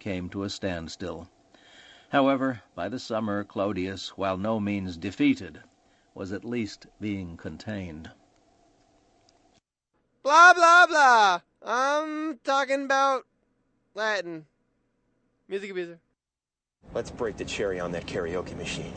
came to a standstill. However, by the summer, Claudius, while no means defeated, was at least being contained. Blah, blah, blah. I'm talking about Latin. Music abuser. Let's break the cherry on that karaoke machine.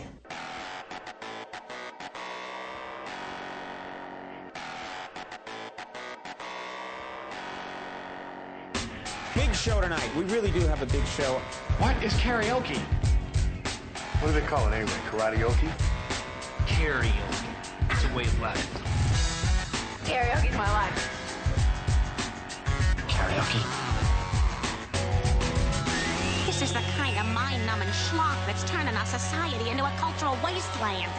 Big show tonight. We really do have a big show. What is karaoke? What do they call it anyway? Karaoke? Karaoke. It's a way of life. Karaoke's my life. Karaoke. This is the kind of mind-numbing schlock that's turning our society into a cultural wasteland.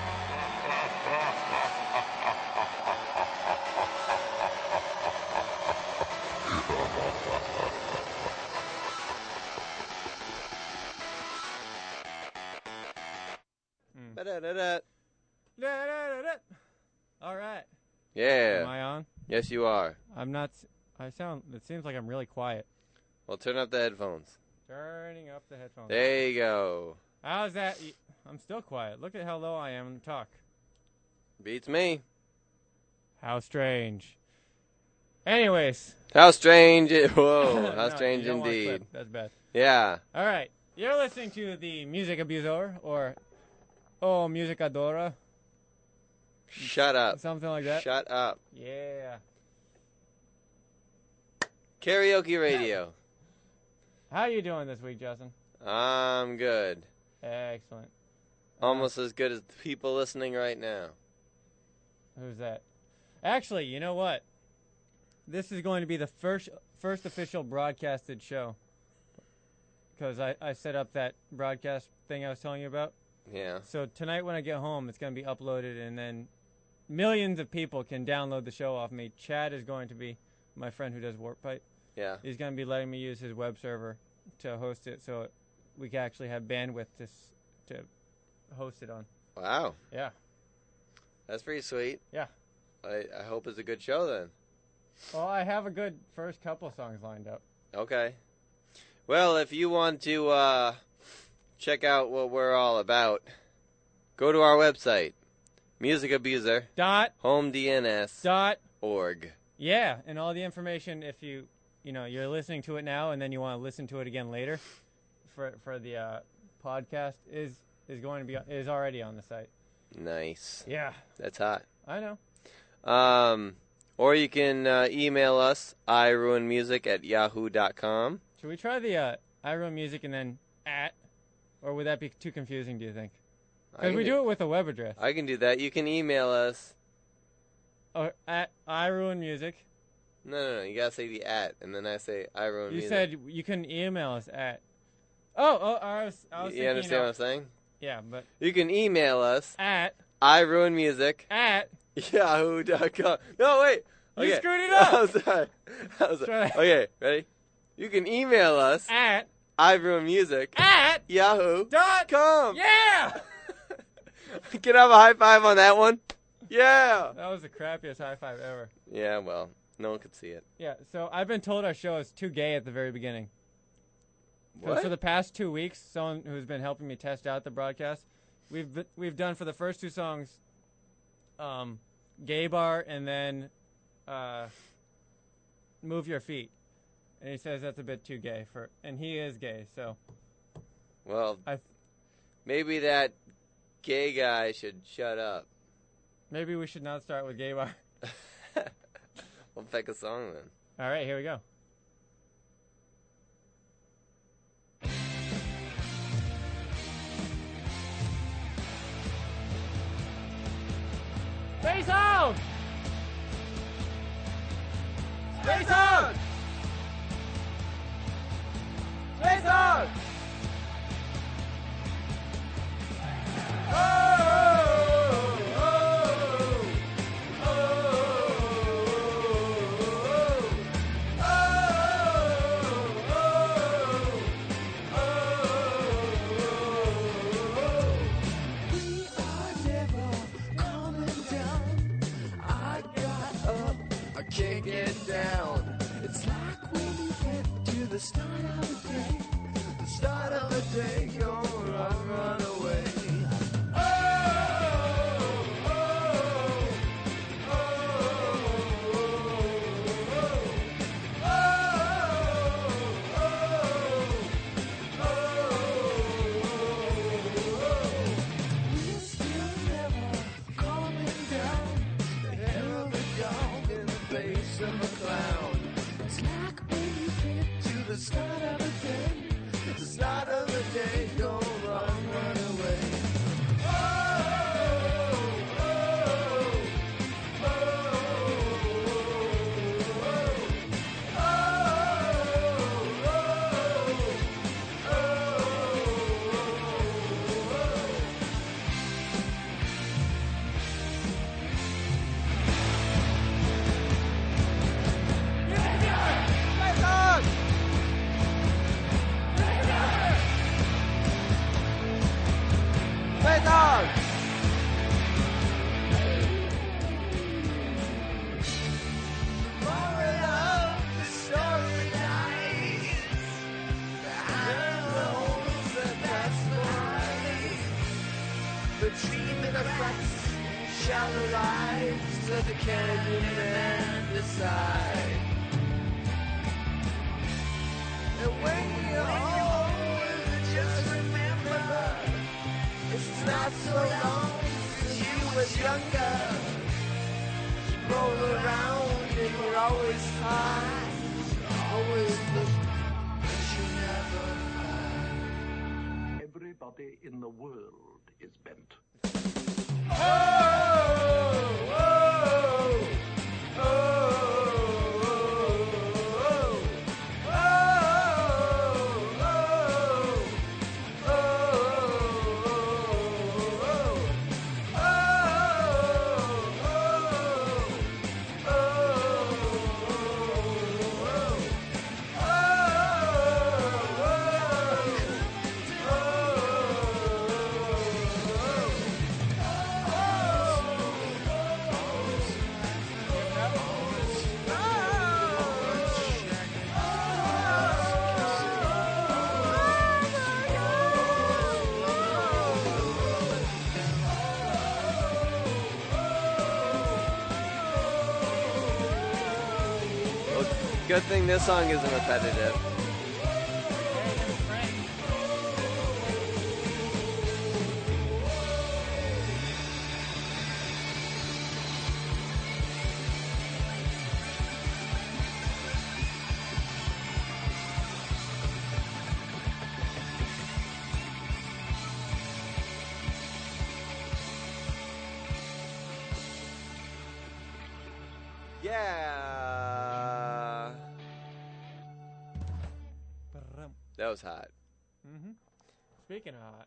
All right. Yeah. Am I on? Yes, you are. I'm not. It seems like I'm really quiet. Well, turn up the headphones. Turning up the headphones. There you go. How's that? I'm still quiet. Look at how low I am and talk. Beats me. How strange. Anyways. How strange. Whoa. How No, strange you don't want indeed. clip. That's bad. Yeah. All right. You're listening to the Music Abuser, or Oh Musicadora. Shut up. Something like that. Shut up. Yeah. Karaoke radio. How you doing this week, Justin? I'm good. Excellent. Almost as good as the people listening right now. Who's that? Actually, you know what? This is going to be the first official broadcasted show. Because I set up that broadcast thing I was telling you about. Yeah. So tonight when I get home, it's going to be uploaded, and then millions of people can download the show off me. Chad is going to be my friend who does Warp Pipe. Yeah. He's going to be letting me use his web server to host it, so we can actually have bandwidth to host it on. Wow. Yeah. That's pretty sweet. Yeah. I hope it's a good show then. Well, I have a good first couple songs lined up. Okay. Well, if you want to check out what we're all about, go to our website, musicAbuser.homedns.org. Yeah, and all the information, if you're listening to it now and then you want to listen to it again later for the podcast is already on the site. Nice. Yeah. That's hot. I know. Or you can email us, iruinmusic@yahoo.com. Should we try the iRuinmusic and then @? Or would that be too confusing, do you think? Because we do it with a web address. I can do that. You can email us. Or @iRuinmusic. No. You got to say the @ and then I say iRuinmusic. You said you can email us @. Oh, I was You thinking, understand what I'm saying? Yeah, but... You can email us. @iRuinmusic. @yahoo.com. No, wait. Okay. You screwed it up. I'm sorry. Okay, ready? You can email us. @iRuinmusic. @yahoo.com. Yeah! Can I have a high five on that one? Yeah! That was the crappiest high five ever. Yeah, well, no one could see it. Yeah, so I've been told our show is too gay at the very beginning. What? For the past 2 weeks, someone who's been helping me test out the broadcast, we've done for the first two songs, Gay Bar and then Move Your Feet. And he says that's a bit too gay and he is gay, so. Well, maybe that gay guy should shut up. Maybe we should not start with Gay Bar. We'll pick a song then. All right, here we go. Space out! Space out! Space out! Can't get down. It's like when you get to the start of the day. day, gonna run away. The start of the day, the start of the day, go run away. Oh, oh, oh, oh, Dog! Moral of the story lies, that's life. The treatment of facts shallow lives, let the canyon man decide. And when you're old, just remember, it's not so long since you was younger. Roll around and you're always high. Always look, but you never find. Everybody in the world is bent. Oh, oh, oh, Good thing this song isn't repetitive. Yeah. That was hot. Mm-hmm. Speaking of hot.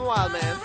wild, man.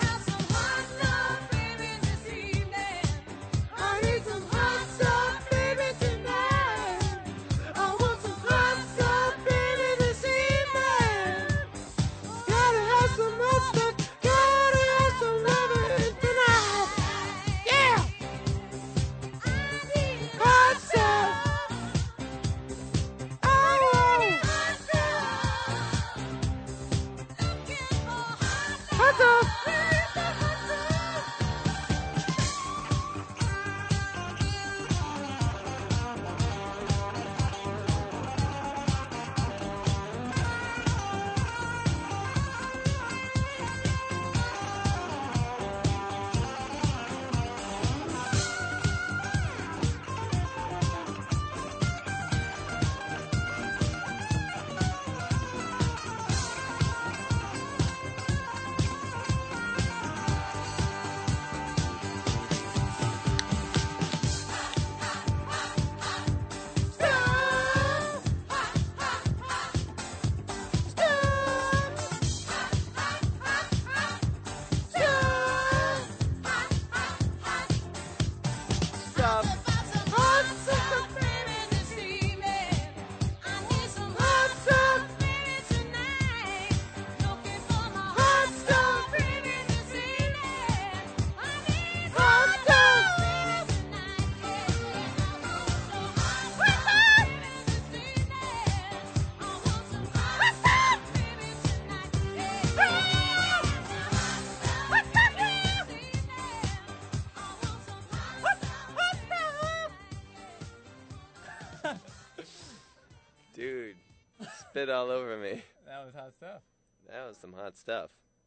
Dude, spit all over me. That was hot stuff. That was some hot stuff.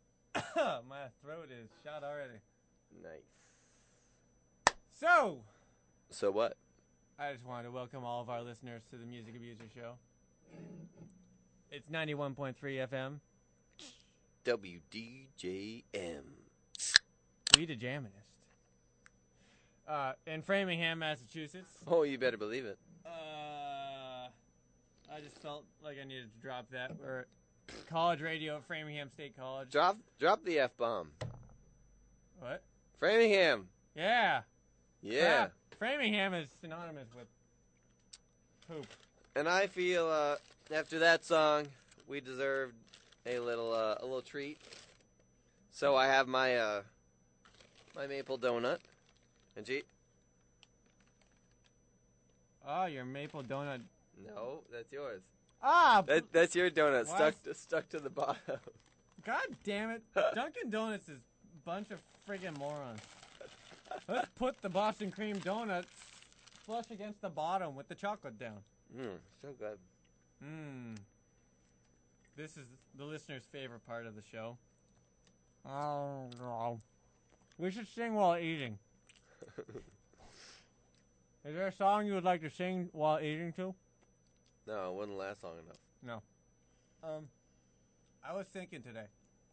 My throat is shot already. Nice. So what? I just wanted to welcome all of our listeners to the Music Abuser Show. It's 91.3 FM. WDJM. We the Jaminist. In Framingham, Massachusetts. Oh, you better believe it. I just felt like I needed to drop that. We're at college radio at Framingham State College. Drop the F-bomb. What? Framingham. Yeah. Yeah. Crap. Framingham is synonymous with poop. And I feel after that song, we deserved a little treat. So I have my my maple donut. And G. Oh, your maple donut. No, that's yours. Ah! That's your donut Why? stuck to the bottom. God damn it. Dunkin' Donuts is a bunch of friggin' morons. Let's put the Boston cream donuts flush against the bottom with the chocolate down. So good. This is the listener's favorite part of the show. Oh, no. We should sing while eating. Is there a song you would like to sing while eating to? No, it wouldn't last long enough. No. I was thinking today.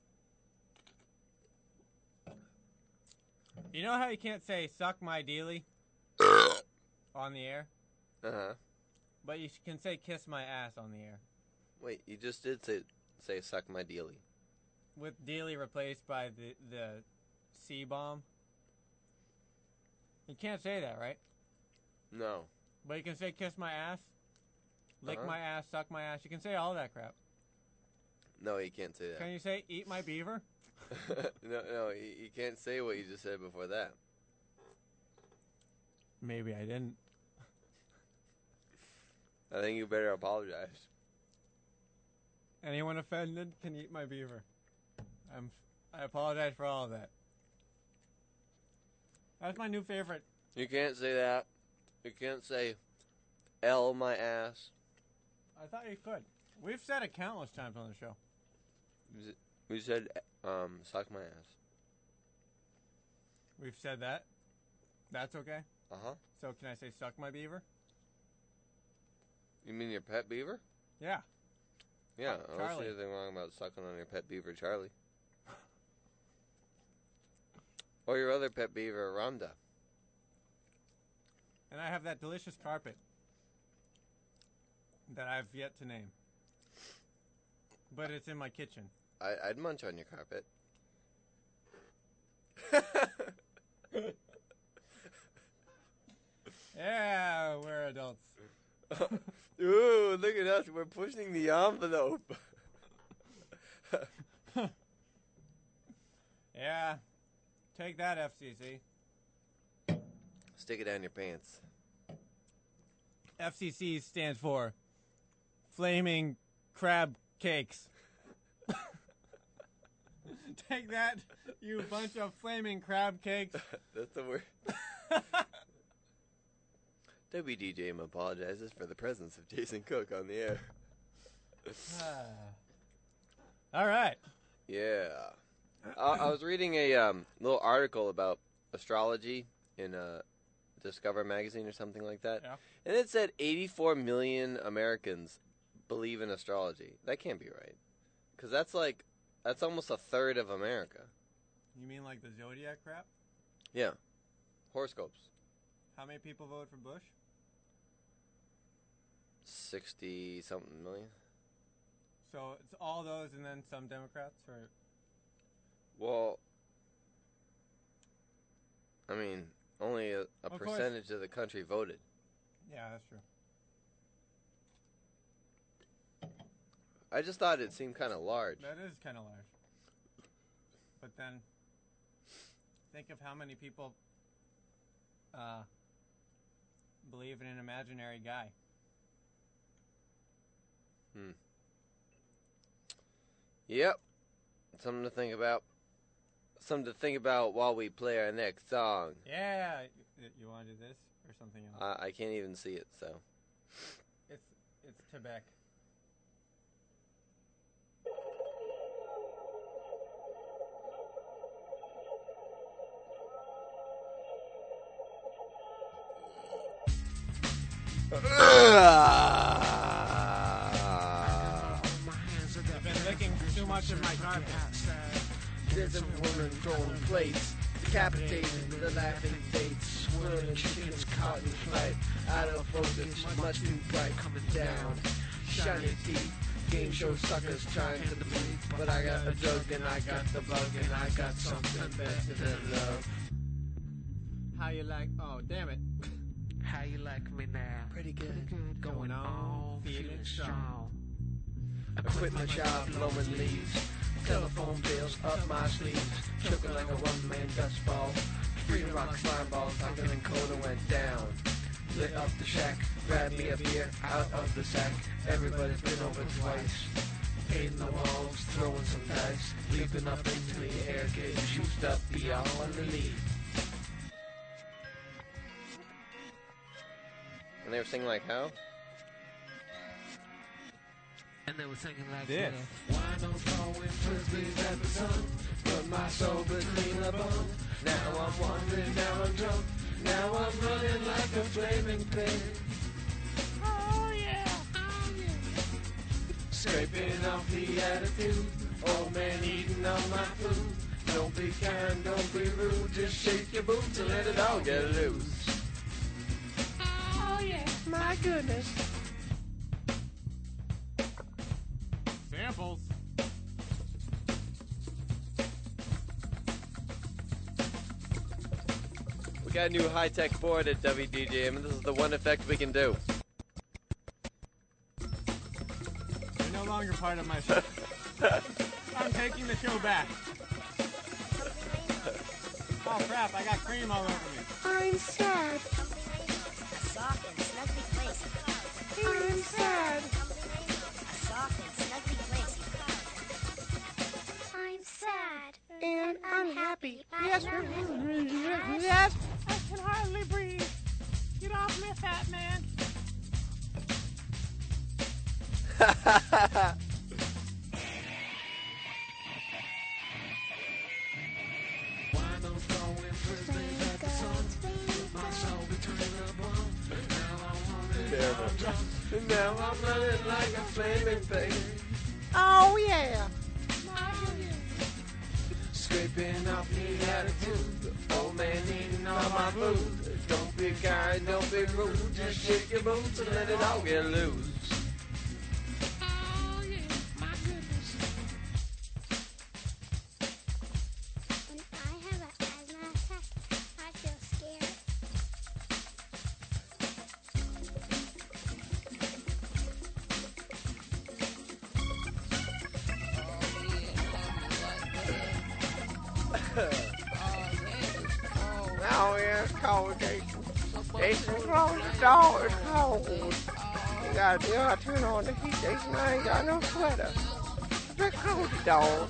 You know how you can't say "suck my dealie" on the air? Uh-huh. But you can say "kiss my ass" on the air. Wait, you just did say "suck my dealie." With dealie replaced by the C-bomb. You can't say that, right? No. But you can say "kiss my ass," "lick my ass," "suck my ass." You can say all that crap. No, you can't say that. Can you say "eat my beaver"? No, you can't say what you just said before that. Maybe I didn't. I think you better apologize. Anyone offended can eat my beaver. I apologize for all of that. That's my new favorite. You can't say that. You can't say L my ass. I thought you could. We've said it countless times on the show. We said suck my ass. We've said that. That's okay? Uh-huh. So can I say suck my beaver? You mean your pet beaver? Yeah. Yeah, I don't Charlie. see anything wrong about sucking on your pet beaver, Charlie. Or your other pet beaver, Rhonda. And I have that delicious carpet that I've yet to name. But it's in my kitchen. I'd munch on your carpet. Yeah, we're adults. Ooh, look at us. We're pushing the envelope. Yeah. Take that, FCC. Stick it down your pants. FCC stands for Flaming Crab Cakes. Take that, you bunch of flaming crab cakes. That's the word. WDJM apologizes for the presence of Jason Cook on the air. All right. Yeah. I was reading a little article about astrology in Discover magazine or something like that. Yeah. And it said 84 million Americans believe in astrology. That can't be right. Because that's almost a third of America. You mean like the Zodiac crap? Yeah. Horoscopes. How many people voted for Bush? 60-something million. So it's all those and then some Democrats? Or Well, I mean, only a percentage of the country voted. Yeah, that's true. I just thought it seemed kind of large. That is kind of large. But then, think of how many people believe in an imaginary guy. Yep. Something to think about. Something to think about while we play our next song. Yeah. You want to do this or something else? I can't even see it, so. It's Tibet. I've been licking too much of my carpet. There's a woman throwing plates, decapitating the laughing dates, swirling chickens caught in flight, out of focus, much too bright, coming down, shiny teeth, game show suckers trying to defeat, but I got a drug and I got the bug and I got something better than love. How you like? Oh, damn it. How you like me now? Pretty good, Going on, feeling strong. I quit my job blowing leaves, telephone bills up my sleeves, choking like a one-man dust ball. Free rock fireballs like an encoder went down. Lit up the shack, grabbed me a beer out of the sack. Everybody's been over twice. Painting the walls, throwing some dice, leaping up into the air, getting juiced up beyond relief. And they were singing like how? And they were singing like this. Why no throwing frisbees at the sun? Put my soul between the bone. Now I'm wandering, now I'm drunk. Now I'm running like a flaming pig. Oh yeah, Scraping off the attitude. Old man eating on my food. Don't be kind, don't be rude. Just shake your boots and let it all get loose. Oh, yeah. My goodness. Samples. We got a new high-tech board at WDJM, and this is the one effect we can do. You're no longer part of my show. I'm taking the show back. Oh crap, I got cream all over me. I'm sad. A soft and snuggly place. I'm sad. A soft and snuggly place. I'm sad. And I'm happy. Yes, yes. I can hardly breathe. Get off me, fat man. And now I'm running like a flaming pig. Oh yeah. Scraping off the attitude. Old man eating all my food. Don't be kind, don't be rude. Just shake your boots and let it all get loose. Oh yeah, my goodness. When I have an Oh, yeah, it's cold, Jason. Jason, close the door. It's cold. You gotta turn on the heat, Jason. I ain't got no sweater. Just close the door.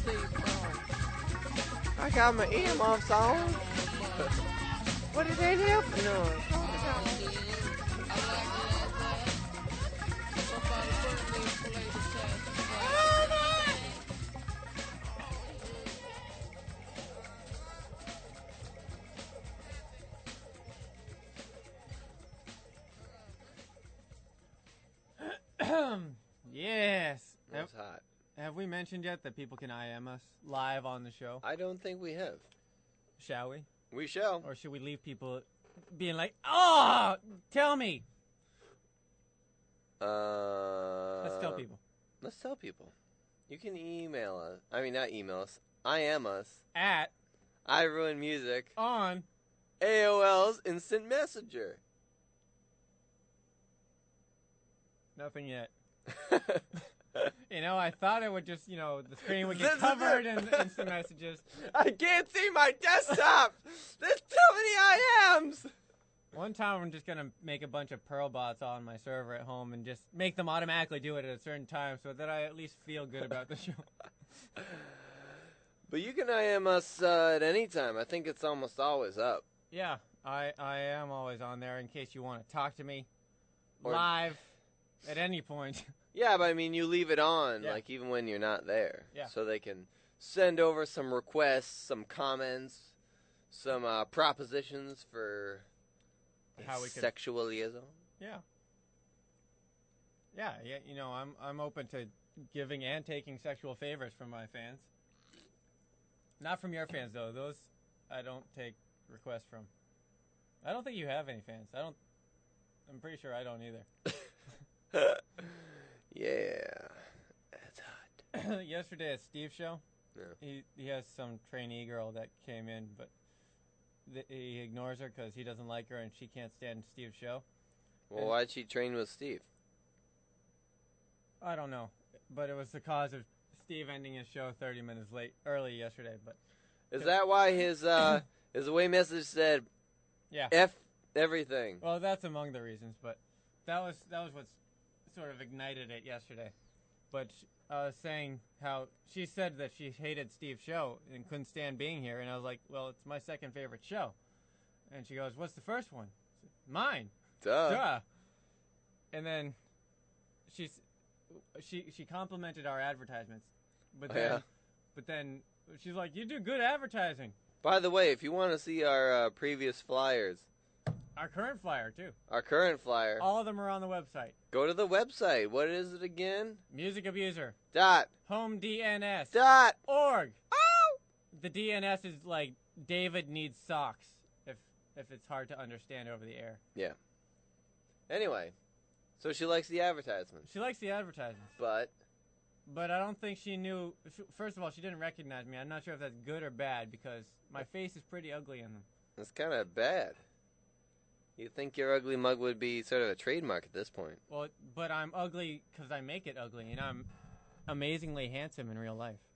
I got my earmuffs on. But it ain't helping none. Close the door. Yes. That's hot. Have we mentioned yet that people can IM us live on the show? I don't think we have. Shall we? We shall. Or should we leave people being like, oh, tell me? Let's tell people. Let's tell people. You can email us. I mean, not email us. IM us. At I Ruin Music. On AOL's Instant Messenger. Nothing yet. You know, I thought it would just, the screen would get covered in instant messages. I can't see my desktop. There's too many IMs. One time I'm just going to make a bunch of Perl bots on my server at home and just make them automatically do it at a certain time so that I at least feel good about the show. But you can IM us at any time. I think it's almost always up. Yeah, I am always on there in case you want to talk to me live at any point. Yeah, but I mean, you leave it on, Yeah. like, even when you're not there. Yeah. So they can send over some requests, some comments, some propositions for How we could- sexual liaison. Yeah. Yeah, I'm open to giving and taking sexual favors from my fans. Not from your fans, though. Those I don't take requests from. I don't think you have any fans. I'm pretty sure I don't either. Yeah. That's hot. Yesterday at Steve's show, Yeah. he has some trainee girl that came in, but he ignores her because he doesn't like her and she can't stand Steve's show. Well, why'd she train with Steve? I don't know, but it was the cause of Steve ending his show 30 minutes early yesterday. But Is that why his away message said, yeah, F everything? Well, that's among the reasons, but that was what sort of ignited it yesterday. But I was saying how she said that she hated Steve's show and couldn't stand being here, and I was like, well, it's my second favorite show. And she goes, what's the first one? I said, mine. Duh. And then she complimented our advertisements, but then she's like, you do good advertising. By the way, if you want to see our previous flyers, our current flyer too. Our current flyer. All of them are on the website. Go to the website. What is it again? MusicAbuser.HomeDNS.org. Oh! The DNS is like David needs socks. If it's hard to understand over the air. Yeah. Anyway, so she likes the advertisements. She likes the advertisements. But I don't think she knew. First of all, she didn't recognize me. I'm not sure if that's good or bad because my face is pretty ugly in them. That's kind of bad. You think your ugly mug would be sort of a trademark at this point. Well, but I'm ugly because I make it ugly, and I'm amazingly handsome in real life.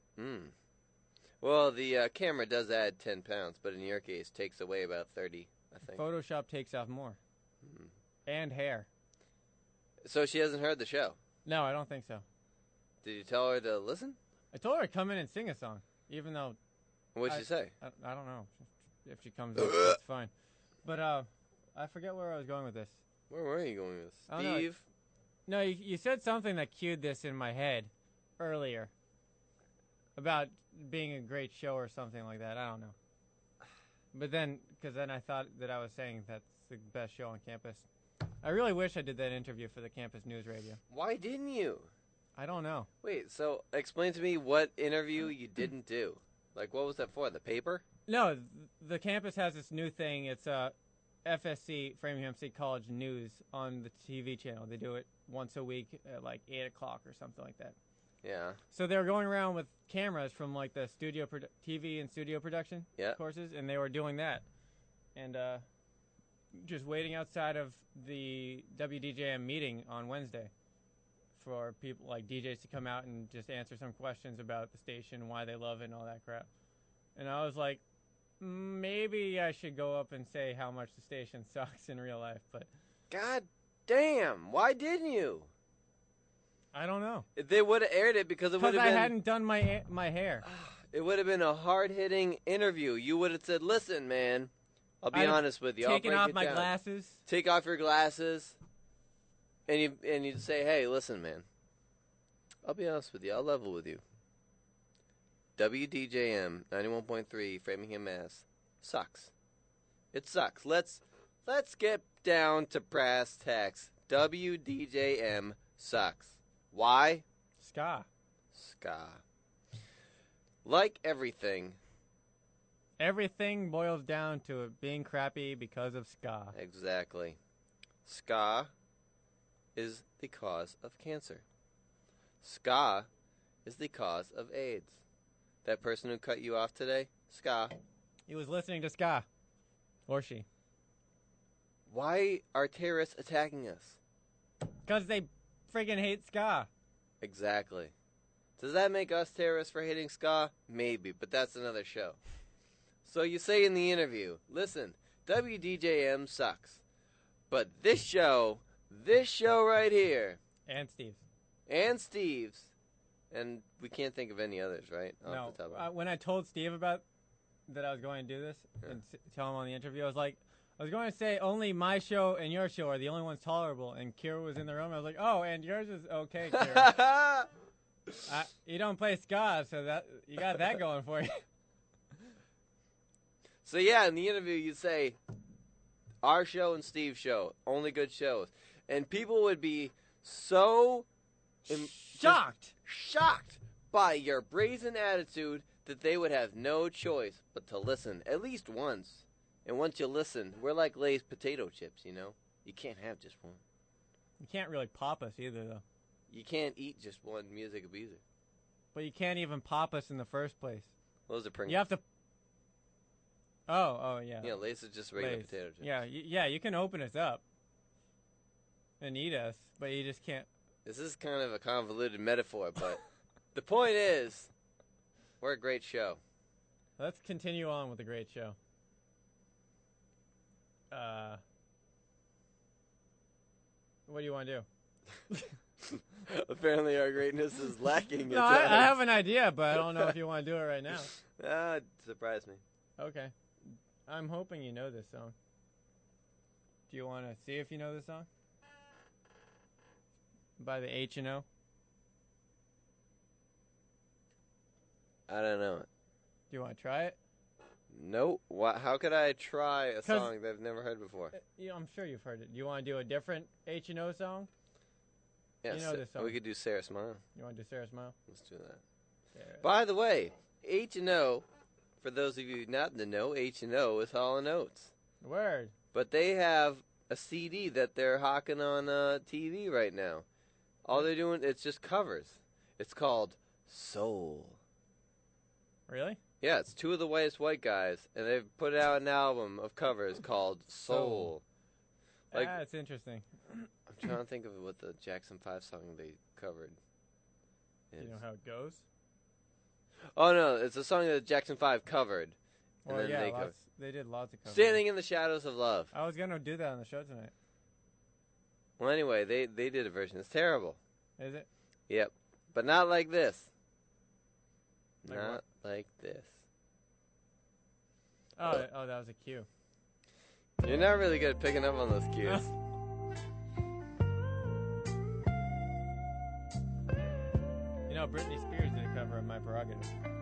Well, the camera does add 10 pounds, but in your case, takes away about 30, I think. Photoshop takes off more. And hair. So she hasn't heard the show? No, I don't think so. Did you tell her to listen? I told her to come in and sing a song, even though... What'd she say? I don't know. If she comes up, that's fine. But I forget where I was going with this. Where were you going with this? Steve? No, you said something that cued this in my head earlier. About being a great show or something like that. I don't know. But then, because then I thought that I was saying that's the best show on campus. I really wish I did that interview for the campus news radio. Why didn't you? I don't know. Wait, so explain to me what interview you didn't do. Like, what was that for? The paper? No, the campus has this new thing. It's FSC, Framingham State College News, on the TV channel. They do it once a week at like 8 o'clock or something like that. Yeah. So they were going around with cameras from like the studio TV and studio production courses, and they were doing that. And just waiting outside of the WDJM meeting on Wednesday for people like DJs to come out and just answer some questions about the station, why they love it, and all that crap. And I was like, maybe I should go up and say how much the station sucks in real life, but... God damn, why didn't you? I don't know. They would have aired it because it would have been... Because I hadn't done my hair. It would have been a hard-hitting interview. You would have said, listen, man, I'll be honest with you. Taking I'll off break my it down. glasses. Take off your glasses. And you'd say, hey, listen, man. I'll be honest with you. I'll level with you. WDJM 91.3 Framingham, Mass. Sucks. It sucks. Let's get down to brass tacks. WDJM sucks. Why? Ska. Like everything. Everything boils down to it being crappy because of ska. Exactly. Ska is the cause of cancer. Ska is the cause of AIDS. That person who cut you off today, ska. He was listening to ska. Or she. Why are terrorists attacking us? Because they friggin' hate ska. Exactly. Does that make us terrorists for hating ska? Maybe, but that's another show. So you say in the interview, listen, WDJM sucks. But this show right here. And Steve's. And we can't think of any others, right? No. When I told Steve about that I was going to do this and tell him on the interview, I was going to say only my show and your show are the only ones tolerable. And Kira was in the room. I was like, oh, and yours is okay, Kira. You don't play ska, so that you got that going for you. So yeah, in the interview you say, our show and Steve's show, only good shows. And people would be so... shocked by your brazen attitude that they would have no choice but to listen at least once. And once you listen, we're like Lay's potato chips, you know? You can't have just one. You can't really pop us either, though. You can't eat just one music abuser. But you can't even pop us in the first place. Those are Pringles. You have to... Oh, yeah. Yeah, Lay's are just regular potato chips. Yeah, you can open us up and eat us, but you just can't... This is kind of a convoluted metaphor, but the point is, we're a great show. Let's continue on with the great show. What do you want to do? Apparently our greatness is lacking. No, I have an idea, but I don't know if you want to do it right now. Surprise me. Okay. I'm hoping you know this song. Do you want to see if you know this song? By the H&O? I don't know it. Do you want to try it? Nope. How could I try a song that I've never heard before? I'm sure you've heard it. Do you want to do a different H&O song? Yes. You know this song. We could do Sarah Smile. You want to do Sarah Smile? Let's do that. By the way, H&O, for those of you not in the know, H&O is Hall & Oates. Word. But they have a CD that they're hawking on TV right now. All they're doing, it's just covers. It's called Soul. Really? Yeah, it's two of the whitest white guys, and they've put out an album of covers called Soul. That's interesting. I'm trying to think of what the Jackson 5 song they covered is. You know how it goes? Oh, no, it's a song that Jackson 5 covered. Well, yeah, they did lots of covers. Standing in the Shadows of Love. I was going to do that on the show tonight. Well, anyway, they did a version. It's terrible. Is it? Yep. But not like this. Like not what? like this. Oh, that was a cue. You're not really good at picking up on those cues. You know, Britney Spears did a cover of My Prerogative.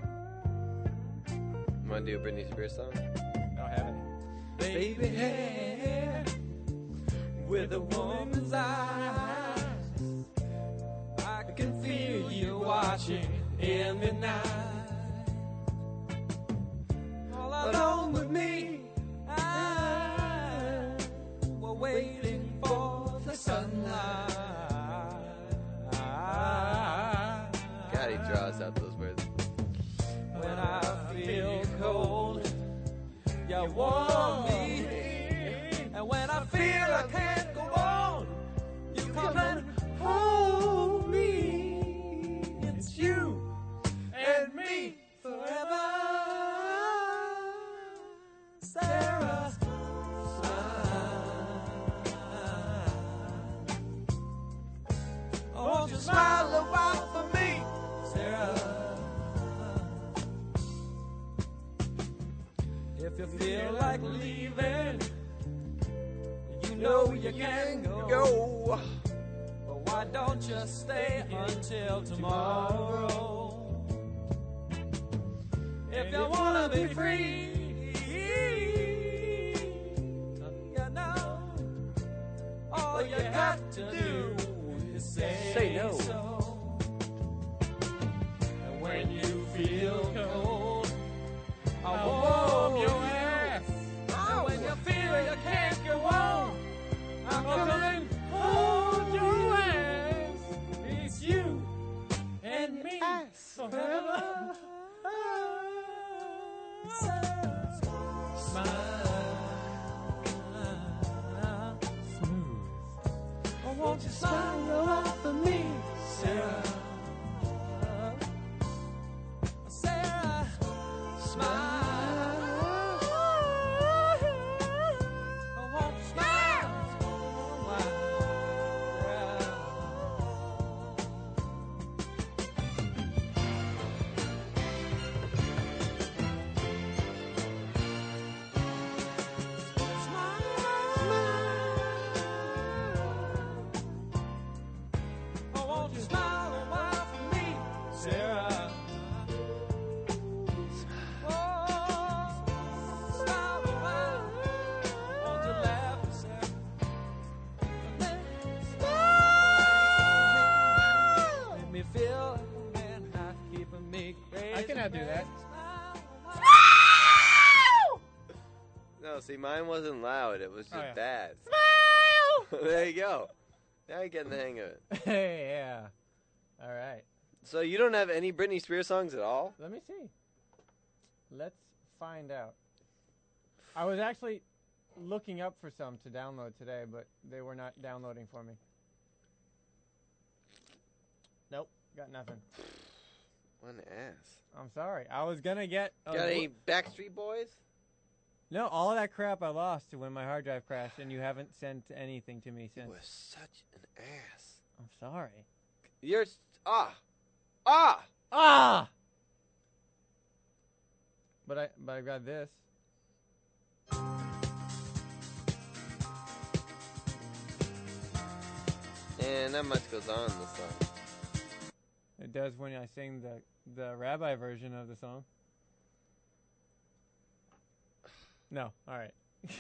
You want to do a Britney Spears song? I don't have any. Baby hair with a woman's eyes, I can feel you watching in the night. All alone with me, we're waiting for the sunlight. God, he draws out those words. When I feel cold, you warm me. And when I feel I can't go on, you come and hold me. It's you and me forever. feel like leaving, you know you can go. But why don't you stay until tomorrow? If you wanna be free, you know, all you got to do is say no. so. And when you feel cold, I'll warm your ass. And when you feel you can't go on, I'll come and hold your ass. It's you and me forever. Smile, smooth. Oh, won't you smile out for me, Sarah? Sarah, smile. Oh, won't you smile? Oh, won't you smile a while for me, Sarah? Oh, smile a while. Won't you laugh, Sarah? And then smile. Make me feel like a man hot, keeping me crazy. I cannot do that. No, see, mine wasn't loud. It was just yeah. bad. There you go. Now you're getting the hang of it. Yeah. All right. So you don't have any Britney Spears songs at all? Let me see. Let's find out. I was actually looking up for some to download today, but they were not downloading for me. Nope, got nothing. What an ass. I'm sorry. I was gonna get. Got any Backstreet Boys? No, all of that crap I lost when my hard drive crashed, and you haven't sent anything to me since. You were such an ass. I'm sorry. You're ah. But I got this. And not much goes on in this song. It does when I sing the rabbi version of the song. No, all right.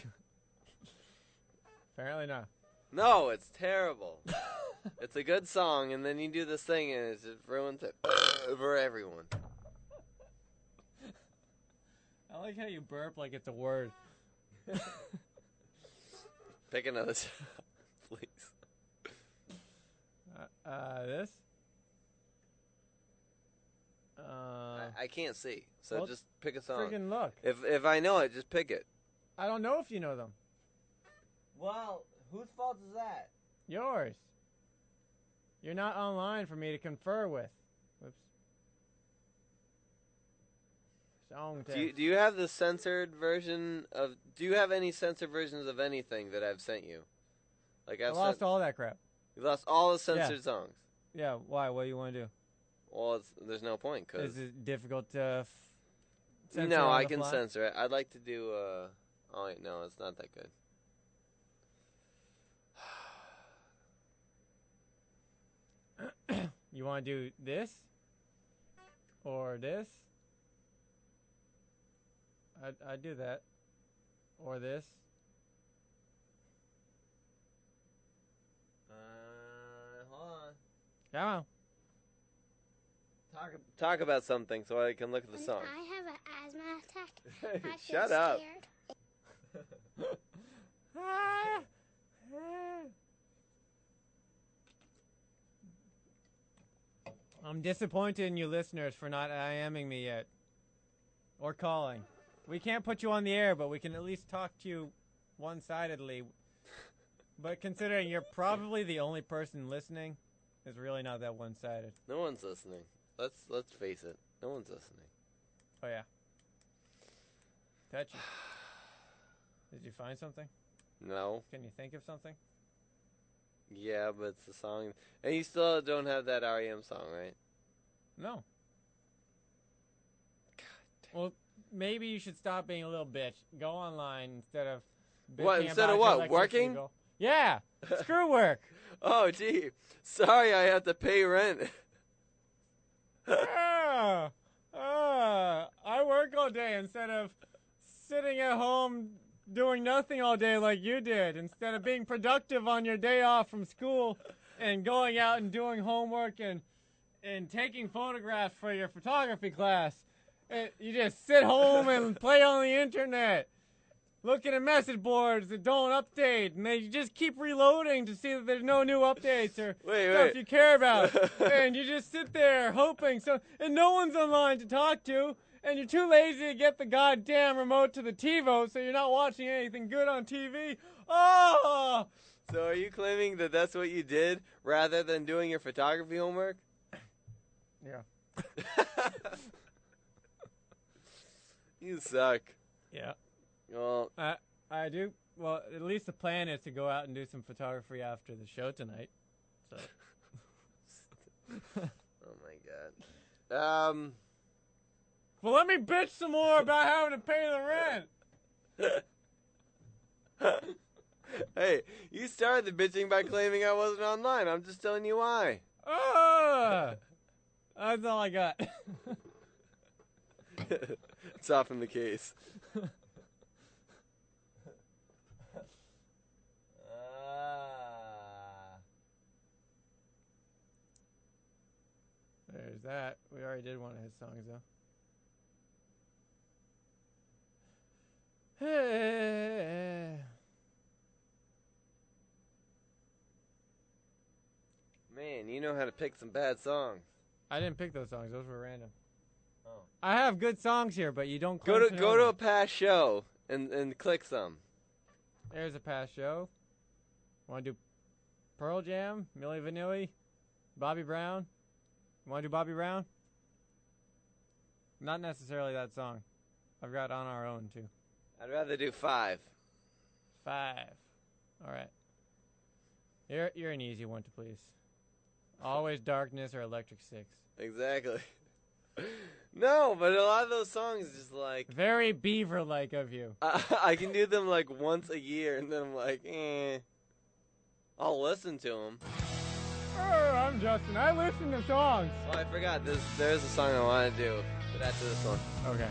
Apparently not. No, it's terrible. It's a good song, and then you do this thing, and it just ruins it for everyone. I like how you burp like it's a word. Pick another song, please. This? I can't see, so well, just pick a song. Friggin' look. If I know it, just pick it. I don't know if you know them. Well, whose fault is that? Yours. You're not online for me to confer with. Whoops. Song text. Do you have the censored version of? Do you have any censored versions of anything that I've sent you? Like I lost all that crap. You lost all the censored songs. Yeah. Why? What do you want to do? Well, there's no point because. Is it difficult to? Censor No, on I the can fly? censor it. I'd like to do. Oh wait, no, it's not that good. You want to do this? Or this? I'd do that. Or this. Hold on. Come on. Talk about something so I can look at the song. I have an asthma attack. I feel Shut up. scared. I'm disappointed in you listeners for not IMing me yet. Or calling. We can't put you on the air, but we can at least talk to you one-sidedly. But considering you're probably the only person listening, it's really not that one-sided. No one's listening. Let's face it. No one's listening. Oh, yeah. Touchy. Did you find something? No. Can you think of something? Yeah, but it's a song. And you still don't have that REM song, right? No. Well, maybe you should stop being a little bitch. Go online instead of What, bitching instead of about what, your electricity working? bill. Yeah, screw work. Oh, gee. Sorry I have to pay rent. I work all day instead of sitting at home doing nothing all day like you did. Instead of being productive on your day off from school and going out and doing homework and taking photographs for your photography class. You just sit home and play on the internet, looking at message boards that don't update, and they just keep reloading to see that there's no new updates or stuff you care about. And you just sit there hoping, and no one's online to talk to, and you're too lazy to get the goddamn remote to the TiVo, so you're not watching anything good on TV. Oh! So are you claiming that that's what you did rather than doing your photography homework? Yeah. You suck. Yeah. Well, I do. Well, at least the plan is to go out and do some photography after the show tonight. So. Oh my god. Well, let me bitch some more about having to pay the rent. Hey, you started the bitching by claiming I wasn't online. I'm just telling you why. That's all I got. It's often the case. There's that. We already did one of his songs, though. Man, you know how to pick some bad songs. I didn't pick those songs. Those were random. Oh. I have good songs here, but you don't go to a past show and click some. There's a past show. Want to do Pearl Jam, Milli Vanilli, Bobby Brown? Want to do Bobby Brown? Not necessarily that song. I've got On Our Own, too. I'd rather do 5. 5. All right. You're an easy one to please. Always Darkness or Electric Six. Exactly. No, but a lot of those songs just like... Very Beaver-like of you. I can do them like once a year, and then I'm like, I'll listen to them. Oh, I'm Justin. I listen to songs. Oh, I forgot. There's a song I want to do, but after this one. Okay.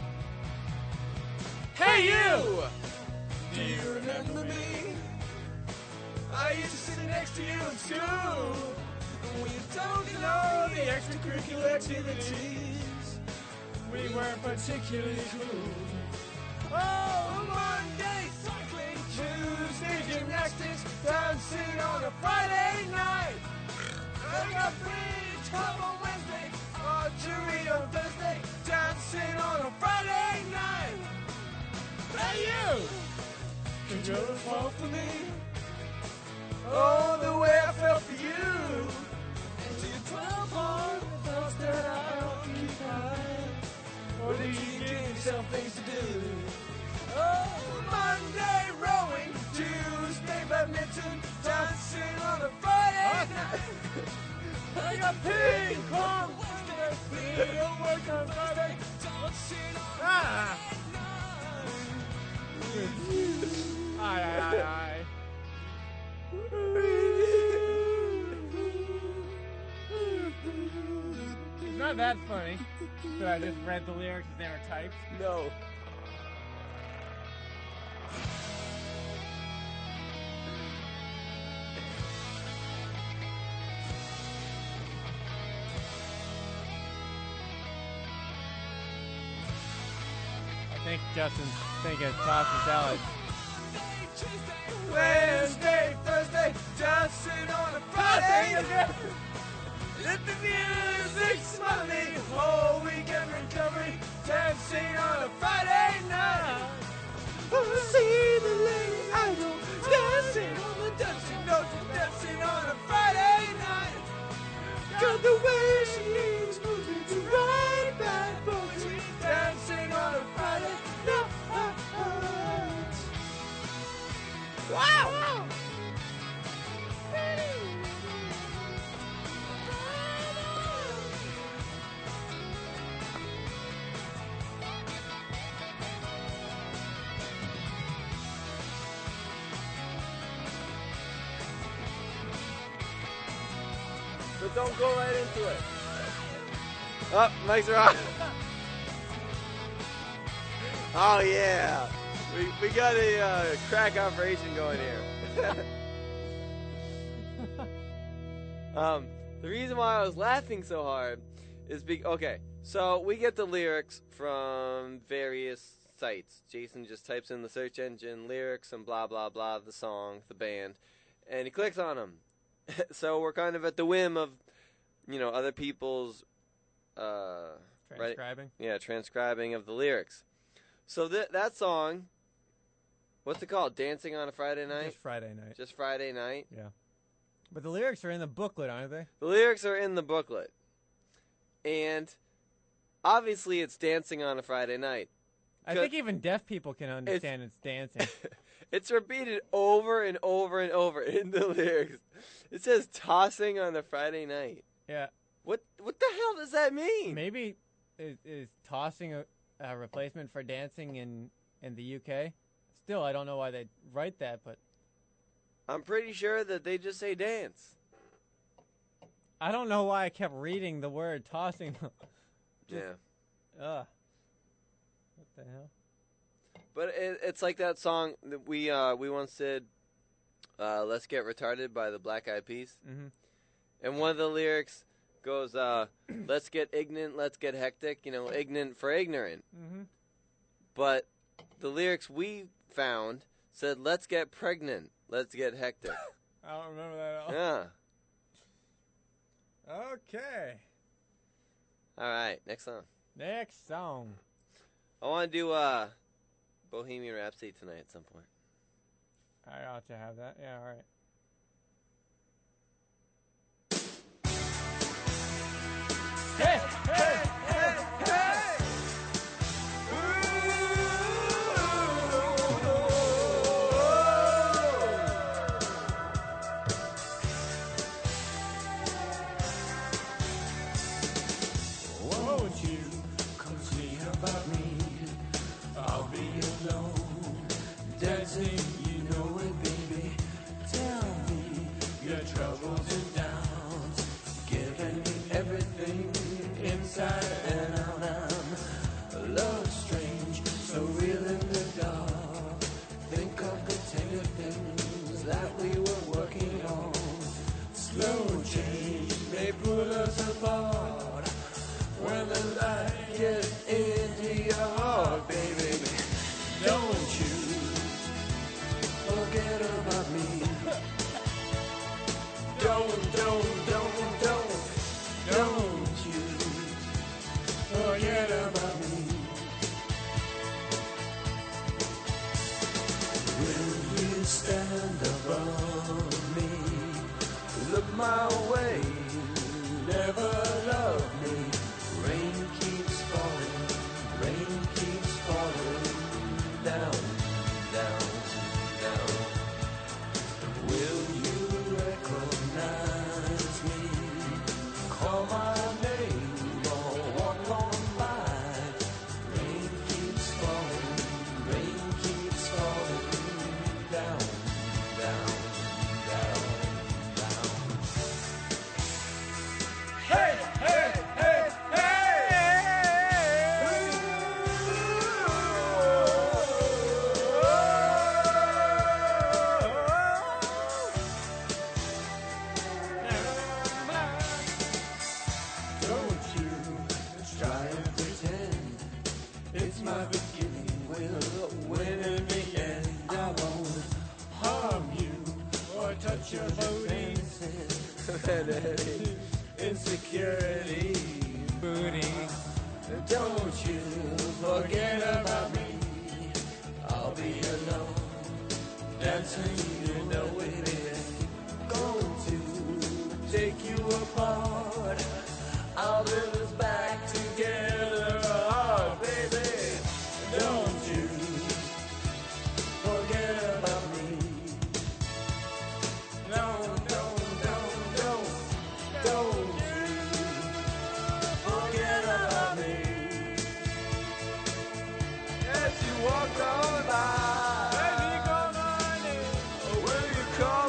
Hey, you! Do you remember me? I used to sit next to you in school. We don't know the extracurricular activities. We weren't particularly cool. Oh, Monday cycling, Tuesday gymnastics, dancing on a Friday night. I got free club on Wednesday, archery on Thursday, dancing on a Friday night. Hey, you! Could you ever fall for me? Oh, the way I felt for you. And do you dwell upon the thoughts that I often keep high? Or do you give yourself things to do? Oh, Monday rowing, Tuesday badminton, dancing on a Friday night. I got ping pong Wednesday, needlework on Friday, dancing on Friday night. Aye. It's not that funny that I just read the lyrics as they were typed. No. I think Justin's thinking tossing salad. Wednesday, Thursday, dancing on a Friday again. Let the music smother me, whole weekend recovery, dancing on a Friday night. See the lady idol, dancing on the dancing notes, dancing on a Friday night. Got the way she moves me to write bad poetry, dancing on a Friday night. Wow! but don't go right into it. Oh, mics are on. Oh yeah, we got a crack operation going here. The reason why I was laughing so hard is okay. So we get the lyrics from various sites. Jason just types in the search engine lyrics and blah blah blah, the song, the band, and he clicks on them. So we're kind of at the whim of, other people's Transcribing. Transcribing of the lyrics. So that song, what's it called? Dancing on a Friday Night? Just Friday Night. Just Friday Night? Yeah. But the lyrics are in the booklet, aren't they? The lyrics are in the booklet. And obviously it's dancing on a Friday night. I think even deaf people can understand it's dancing. It's repeated over and over and over in the lyrics. It says tossing on a Friday night. Yeah. What the hell does that mean? Maybe is tossing a replacement for dancing in the UK? Still, I don't know why they write that, but I'm pretty sure that they just say dance. I don't know why I kept reading the word tossing. Yeah. What the hell? But it's like that song that we once did, "Let's Get Retarded" by the Black Eyed Peas. Mm-hmm. And one of the lyrics goes, "Let's get ignorant, let's get hectic." Ignorant for ignorant. Mm-hmm. But the lyrics we found said, "Let's get pregnant, let's get hectic." I don't remember that at all. Yeah. Okay. All right, next song. Next song. I want to do Bohemian Rhapsody tonight at some point. I ought to have that. Yeah, all right. Hey, hey, hey, hey! Won't you come see about me? I'll be alone, dancing, you know it, baby. Tell me your troubles and downs, giving me everything inside and out. I'm love strange, so real in the dark. Think of the tender things that we were working on. Slow change may pull us apart. When the light gets into your heart, baby, don't you forget about me. Don't you forget about me. Will you stand above me? Look my way, never love me. Rain keeps falling down, down, down. Will you recognize me? Call my name or walk on by. Rain keeps falling down, down, down, down. Hey, hey, hey! My beginning will win in the end. I won't harm you or touch your feelings. Insecurity, booty. Don't you forget about me. I'll be alone, dancing, you know it is. Going to take you apart. I'll build us back together, baby. Don't you forget about me. Don't you forget about me. As you walk on by, will you call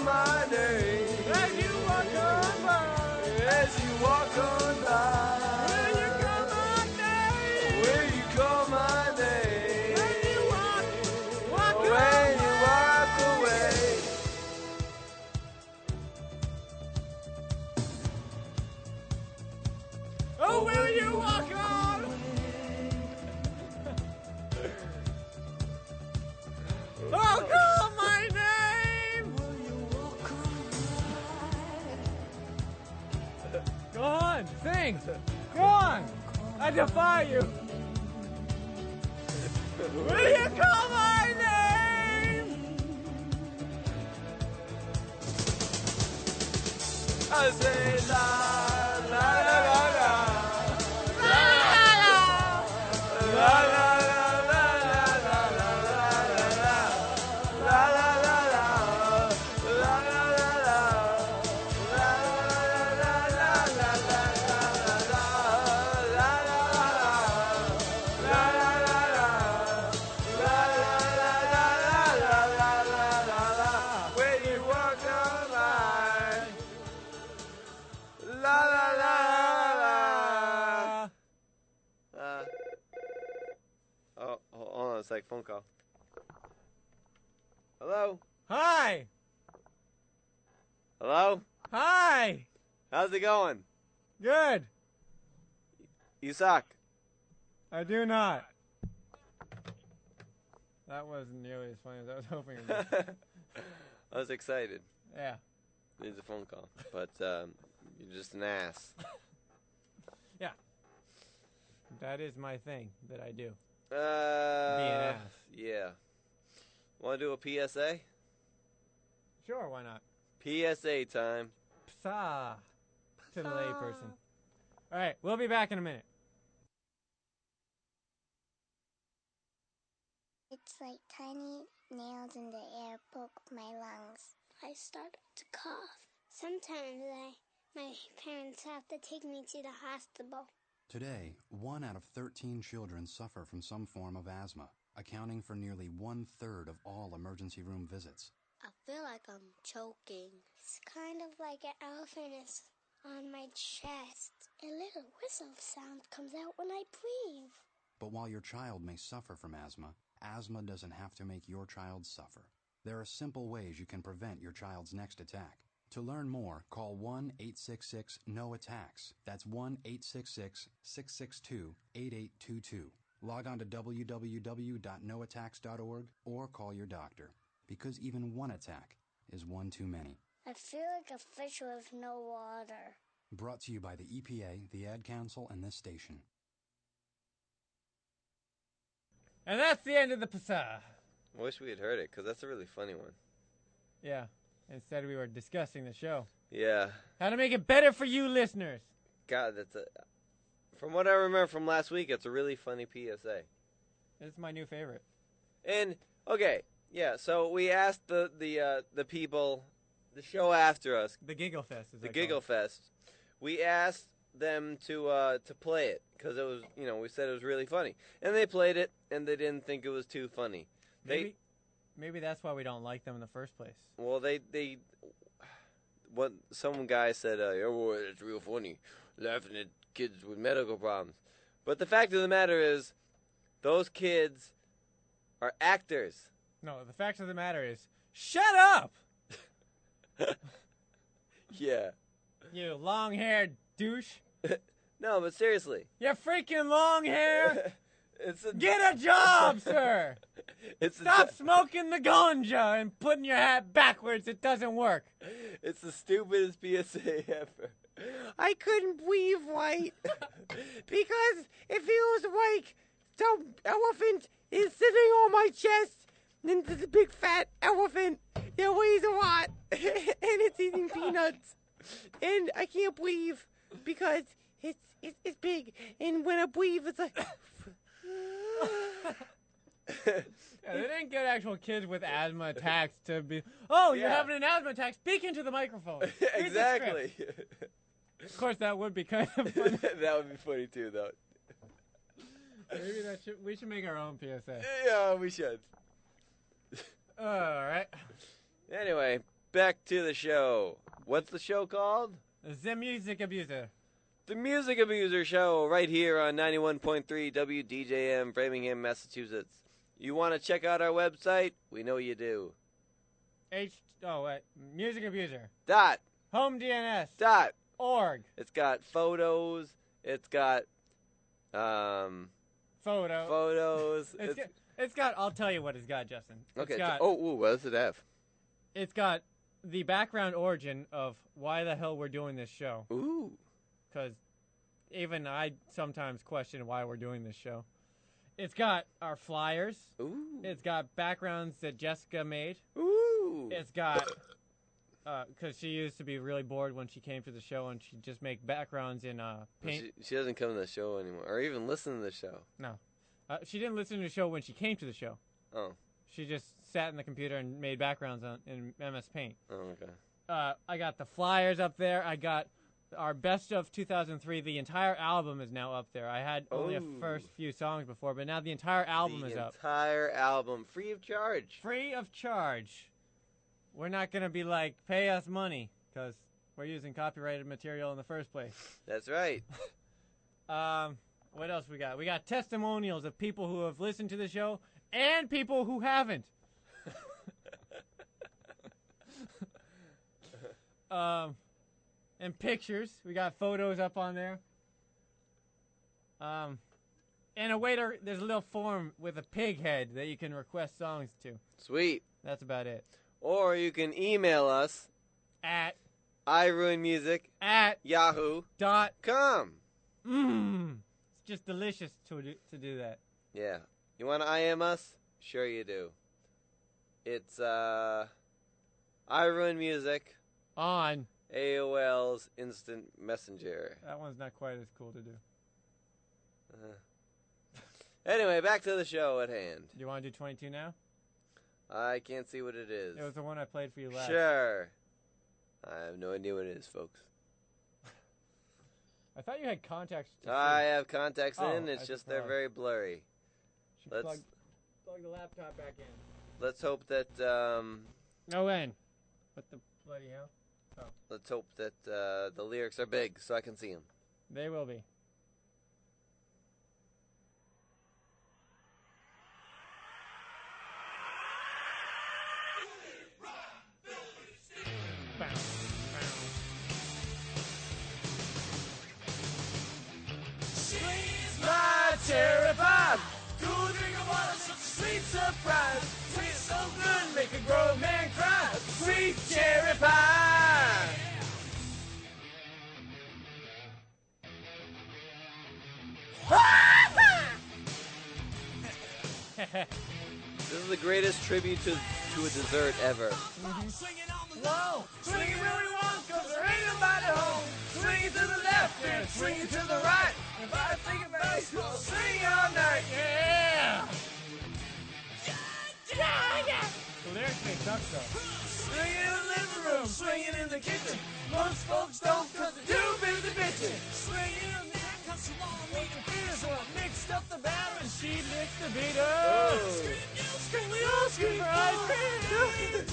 Sing! Go on! I defy you! Will you call my name? I say la la la la la la la la la It's like phone call. Hello? Hi! Hello? Hi! How's it going? Good! You suck. I do not. That wasn't nearly as funny as I was hoping it would be. I was excited. Yeah. Needs a phone call. But you're just an ass. Yeah. That is my thing that I do. Be an ass. Yeah. Want to do a PSA? Sure, why not? PSA time. Psa. To the layperson. Alright, we'll be back in a minute. It's like tiny nails in the air poke my lungs. I start to cough. Sometimes my parents have to take me to the hospital. Today, 1 out of 13 children suffer from some form of asthma, accounting for nearly 1/3 of all emergency room visits. I feel like I'm choking. It's kind of like an elephant is on my chest. A little whistle sound comes out when I breathe. But while your child may suffer from asthma, asthma doesn't have to make your child suffer. There are simple ways you can prevent your child's next attack. To learn more, call 1-866-NO-ATTACKS. That's 1-866-662-8822. Log on to www.noattacks.org or call your doctor, because even one attack is one too many. I feel like a fish with no water. Brought to you by the EPA, the Ad Council, and this station. And that's the end of the Psa. I wish we had heard it, because that's a really funny one. Yeah. Instead, we were discussing the show. Yeah. How to make it better for you listeners. God, from what I remember from last week, it's a really funny PSA. It's my new favorite. And, okay, yeah, so we asked the people, the show after us. The Giggle Fest. The Giggle Fest. We asked them to play it, because it was, we said it was really funny. And they played it, and they didn't think it was too funny. Maybe that's why we don't like them in the first place. Well, some guy said, oh, it's real funny, laughing at kids with medical problems. But the fact of the matter is, those kids are actors. No, the fact of the matter is, shut up! Yeah. You long-haired douche. No, but seriously. You freaking long hair! Get a job, sir! Stop smoking the ganja and putting your hat backwards. It doesn't work. It's the stupidest PSA ever. I couldn't breathe right because it feels like some elephant is sitting on my chest, and there's a big fat elephant that weighs a lot, and it's eating peanuts, and I can't breathe because it's big, and when I breathe, it's like. Yeah, they didn't get actual kids with asthma attacks to be, you're having an asthma attack, speak into the microphone. Exactly. Of course, that would be kind of funny. That would be funny, too, though. Maybe we should make our own PSA. Yeah, we should. All right. Anyway, back to the show. What's the show called? The Music Abuser. The Music Abuser Show, right here on 91.3 WDJM, Framingham, Massachusetts. You want to check out our website? We know you do. Music Abuser. .homedns. .org. It's got photos. It's got photos. It's got. I'll tell you what it's got, Justin. Okay. What does it have? It's got the background origin of why the hell we're doing this show. Ooh. Because even I sometimes question why we're doing this show. It's got our flyers. Ooh. It's got backgrounds that Jessica made. Ooh. It's got, because she used to be really bored when she came to the show, and she'd just make backgrounds in paint. She doesn't come to the show anymore, or even listen to the show. No. She didn't listen to the show when she came to the show. Oh. She just sat in the computer and made backgrounds in MS Paint. Oh, okay. I got the flyers up there. I got our best of 2003. The entire album is now up there. I had only the first few songs before, but now the entire album is up. The entire album, free of charge. Free of charge. We're not going to be like, pay us money, because we're using copyrighted material in the first place. That's right. What else we got? We got testimonials of people who have listened to the show and people who haven't. And pictures. We got photos up on there. And there's a little form with a pig head that you can request songs to. Sweet. That's about it. Or you can email us at iruinmusic@yahoo.com. It's just delicious to do that. Yeah. You want to IM us? Sure you do. It's iRuinMusic on AOL's Instant Messenger. That one's not quite as cool to do. Anyway, back to the show at hand. Do you want to do 22 now? I can't see what it is. It was the one I played for you last. Sure. I have no idea what it is, folks. I thought you had contacts. I have contacts in. It's just they're very blurry. Plug the laptop back in. Let's hope that. No end. What the bloody hell? Oh. Let's hope that the lyrics are big so I can see them. They will be. She's my cherry pie. Cool drink of water, such a sweet surprise. Tastes so good, make a grown man cry. Sweet cherry pie. This is the greatest tribute to a dessert ever. Whoa, swing it really want, cause there ain't nobody home. Swing it to the left and swing it to the right. If I think about it, we'll swing all night. Yeah! Yeah! The lyrics may suck though. Swing it in the living room, swing it in the kitchen. Most folks don't cause they're too busy bitching. Swing it in there cause she wanna make a beer. So I mixed up the batter and she licked the beater. Oh. Scream, we all scream for ice cream.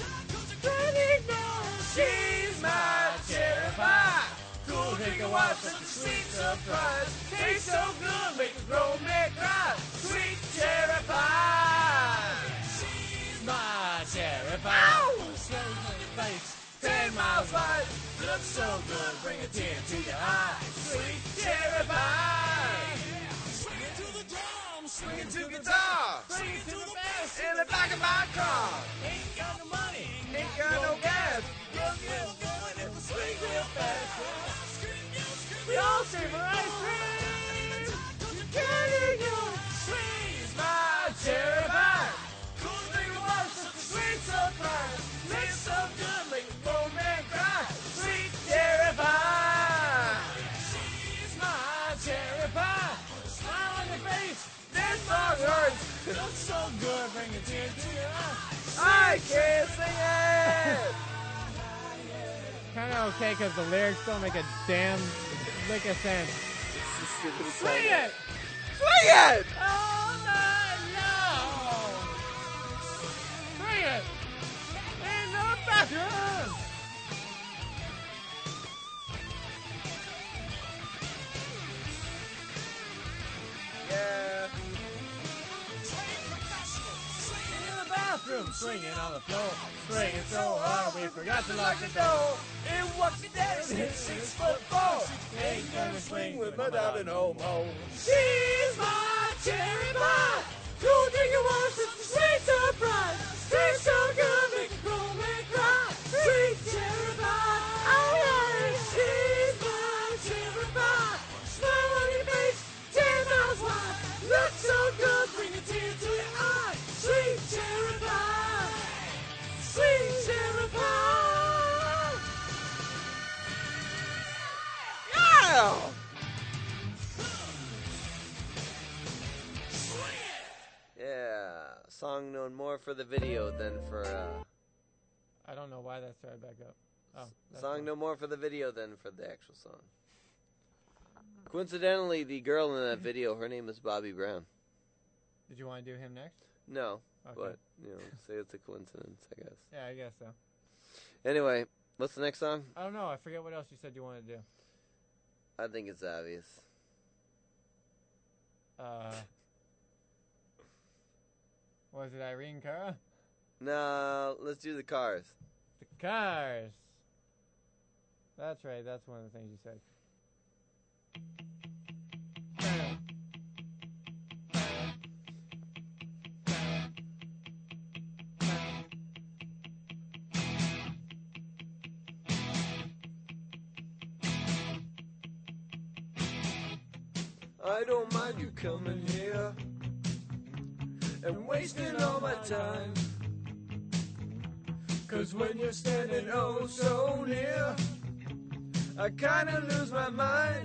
She's my cherry pie. Cool drink of water, such a sweet surprise. Tastes so good, make a grown man cry. Sweet cherry pie. She's my cherry pie. Smells on your face, 10 miles wide. Looks so good, bring a tear to your eye. Sweet cherry pie. Swing it to the drums, swing it to guitar, swing it to the bass in the back of my car. Ain't got no money, ain't got no gas. You're still going if we swing real fast. We all scream for ice cream. Candy, you squeeze my cherry pie. Cool drink of water, such a sweet surprise. Tastes so good, make a grown man cry. Sweet cherry pie. She's my cherry pie. Smile on your face, this song hurts. Looks so good, bring a tear to your eye. I can't sing it. Kind of okay because the lyrics don't make a damn lick of sense. Swing it! Swing it! All night long! Swing it! In the bathroom! Yeah. In the bathroom, swinging on the floor, swinging so hard we forgot to lock the door. It walks your daddy's hit 6'4". Ain't gonna swing with my darling no more. She's my cherry pie. Cool drink of water, such a sweet surprise. Tastes so good, make a grown man cry. Sweet cherry pie. Oh yeah, she's my cherry pie. Smile Yeah! Yeah. Song known more for the video than for, I don't know why that started back up. Oh, song no more for the video than for the actual song. Coincidentally, the girl in that video, her name is Bobby Brown. Did you want to do him next? No, Okay. but, say it's a coincidence, I guess. Yeah, I guess so. Anyway, what's the next song? I don't know. I forget what else you said you wanted to do. I think it's obvious. Was it Irene Cara? No, let's do the Cars. The Cars. That's right. That's one of the things you said. I don't mind you coming here and wasting all my time. 'Cause when you're standing oh so near, I kinda lose my mind.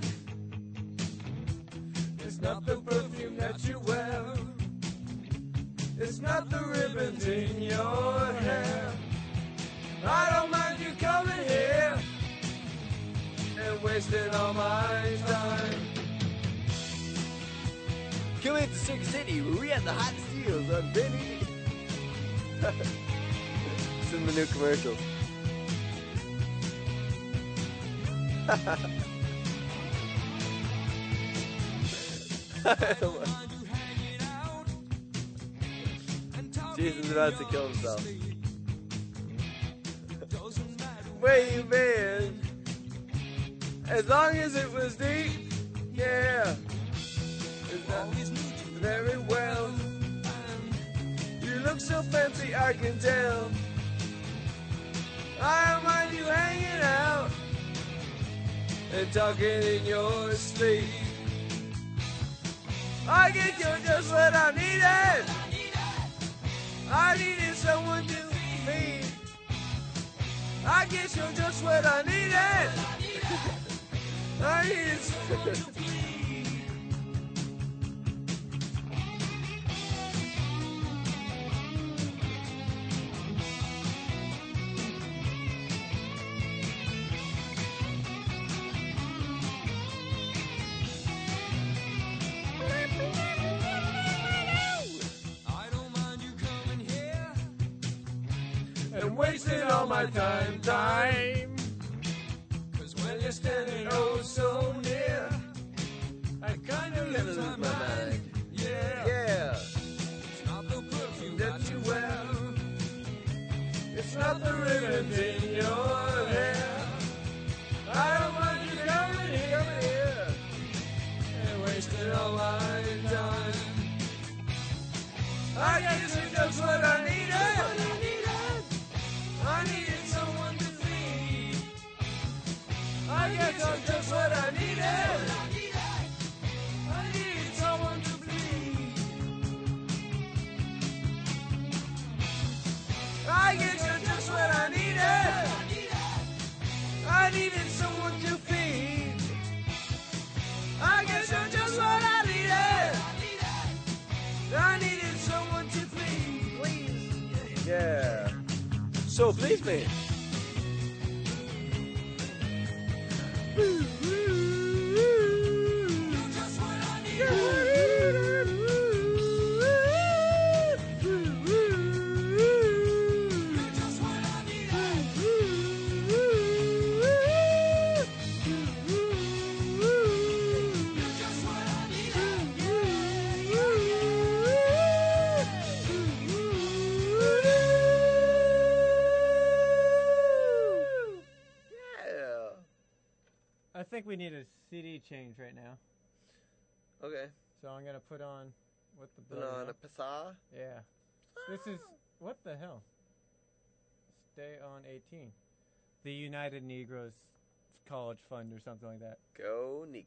It's not the perfume that you wear, it's not the ribbons in your hair. I don't mind you coming here and wasting all my time. Can we hit the Circuit City where we have the hottest deals on Benny? It's in the new commercials. Jason's about to kill himself. Where you been? As long as it was deep, yeah. It's not very well. You look so fancy, I can tell. I don't mind you hanging out and talking in your sleep. I guess you're just what I needed. I needed someone to feed. I guess you're just what I needed. I needed someone to feed. Wasting all my time. 'Cause when you're standing oh so near, I kinda lose my mind. Yeah. It's not the perfume that you wear, it's not the ribbons in your hair. I don't want you coming here and wasting all my time. I guess it's just what I needed. I needed someone to feed. I guess I'm just what I needed. I needed someone to bleed. I guess you're just what I needed. I needed someone to feed. I guess you're just what I needed. I needed someone to feed. Please. Yeah. So please me. I think we need a CD change right now. Okay. So I'm gonna put on what the Put on a passa. Yeah. This is what the hell? Stay on 18. The United Negroes College Fund or something like that. Go Negroes.